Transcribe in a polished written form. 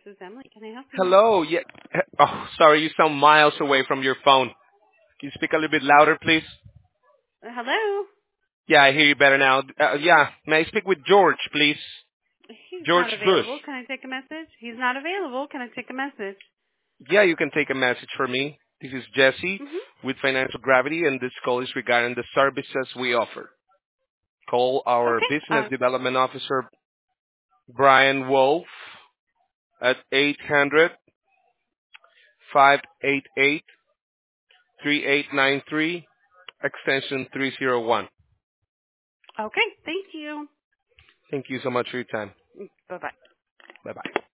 is Emily. Can I help you? Hello. Yeah. Oh, sorry. You sound miles away from your phone. Can you speak a little bit louder, please? Hello? Yeah, I hear you better now. Yeah. May I speak with George, please? He's George not Bush. available. Can I take a message? He's not available. Can I take a message? Yeah, you can take a message for me. This is Jesse Mm-hmm. with Financial Gravity, and this call is regarding the services we offer. Call our Okay. Business Development Officer, Brian Wolf, at 800-588-3893, extension 301. Okay. Thank you. Thank you so much for your time. Bye-bye. Bye-bye.